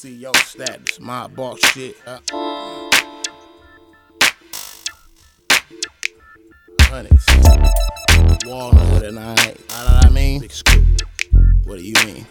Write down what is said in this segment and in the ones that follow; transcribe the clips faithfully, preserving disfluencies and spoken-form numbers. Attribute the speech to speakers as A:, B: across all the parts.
A: C E O status, my boss shit. Uh. Hundreds, Walnut with a nine eight. You know what I mean? Big scoop. What do you mean?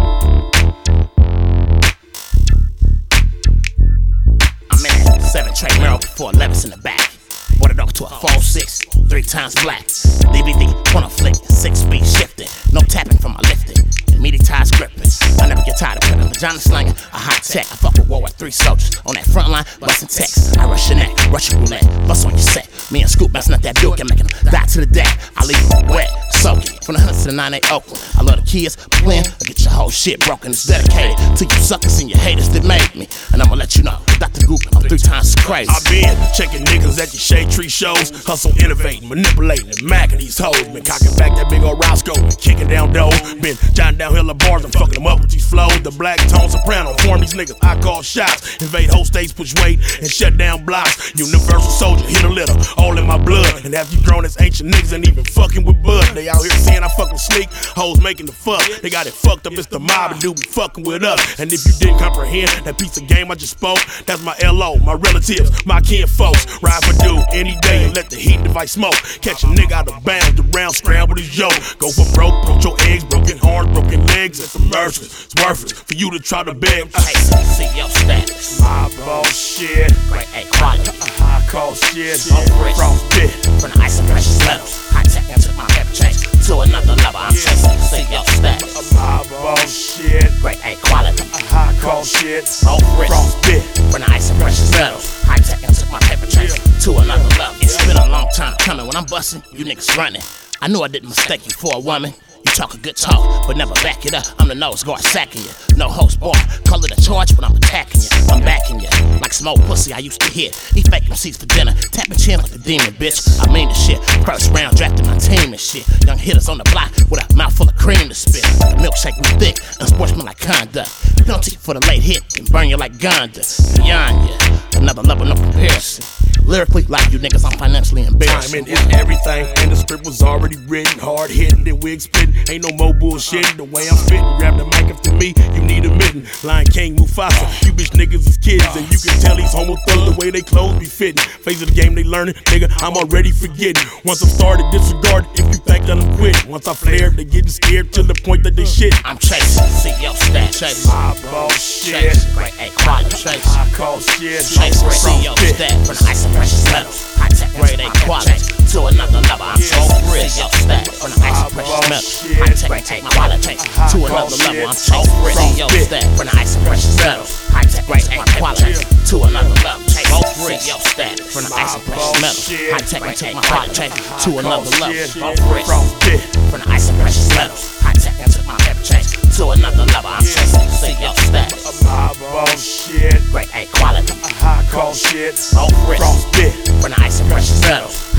A: I'm in that seven tray Merrill with four levers in the back. Bought it up to a four six, three times black. D V D, point flick, six speed shifting. No tapping from my lifting. Immediate ties gripping. I never get tired of putting vagina slanging. A high tech. I fuck with war with three soldiers. On that front line, busting text. I rush your neck, Russian roulette. Bust on your set. Me and Scoop bouncing up that Duke and making them die to the death. I leave them wet, soaking. From the hundreds to the nine eight Oakland. I love the kids playing. I get your whole shit broken. It's dedicated to you suckers and your haters that made me. And I'ma let you know, Doctor Goop, I'm three times crazy.
B: I been checking niggas at your shade tree shows. Hustle, innovating, manipulating, and macking these hoes. Been cocking back that big old Roscoe, kicking down dough. Been jotting downhill the bars and fucking them up with these flows. The black tone soprano, form these niggas, I call shots. Invade whole states, push weight, and shut down blocks. Universal soldier, hit a litter, all in my blood. And after you grown as ancient niggas ain't even fucking with bud. They out here saying I fucking sneak, hoes making the fuck. They got it fucked up, it's the mob and do be fucking with us. And if you didn't comprehend that piece of game I just spoke, that's my L O, my relatives, my kin folks. Ride for dude any day and let the heat device smoke. Catch a nigga out of bounds, the round scramble his yoke. Go for broke, broke your eggs, broken arms, broken legs. It's merciless, it's worthless for you to try to beg.
A: Hey, C E O status,
B: my bullshit,
A: great A quality,
B: high cost shit,
A: frost
B: bit,
A: from the ice and precious metals. High tech and took my paper change to another level. I'm chasing C E O status,
B: my bullshit,
A: great A quality,
B: high cost shit,
A: frost
B: bit,
A: from the ice and precious metals. High tech and took my paper change to another level. It's been a long time coming. When I'm busting, you niggas running. I knew I didn't mistake you for a woman. You talk a good talk, but never back it up. I'm the nose guard sacking you. No host boy, call it a charge, but I'm attacking you. I'm backing you. Like some old pussy I used to hit. Eat fake seats for dinner, tapping chin like a demon, bitch. I mean the shit. First round drafting my team and shit. Young hitters on the block with a mouthful of cream to spit. The milkshake was thick, unsportsmanlike conduct. Penalty for the late hit can burn you like Gonda. Beyond you, another level, no comparison. Lyrically, like you niggas, I'm financially embarrassed.
B: Timing is everything, and the script was already written. Hard hitting, then wig spitting. Ain't no more bullshit. The way I'm spitting, grab the mic after me, you need a mitten. Lion King Mufasa, you bitch niggas is kids, and you can tell these homo thugs the way they clothes be fitting. Phase of the game they learning, nigga, I'm already forgetting. Once I'm started, disregard if you think that I'm quitting. Once I flare, they getting scared to the point that they shit.
A: I'm chasing C E O status, chasing
B: my bullshit,
A: great A quality, chasing
B: high cost shit,
A: chasing C E O status from the ice and precious metals. High tech, grade A quality to another level. I'm so free. C E O status from the ice and precious metals. High tech, grade A quality to another level. I'm so free. C E O status from the ice and precious metals. High tech, grade A quality to another level. So free. C E O status from the ice and precious metals. High tech, grade A quality to another level. So free. From the ice and precious metals. High tech and took my paper change to another level. I'm chasing C E O status.
B: My bullshit,
A: great A quality,
B: high cost shit,
A: so free.
B: Frostbit
A: from the ice and precious metals.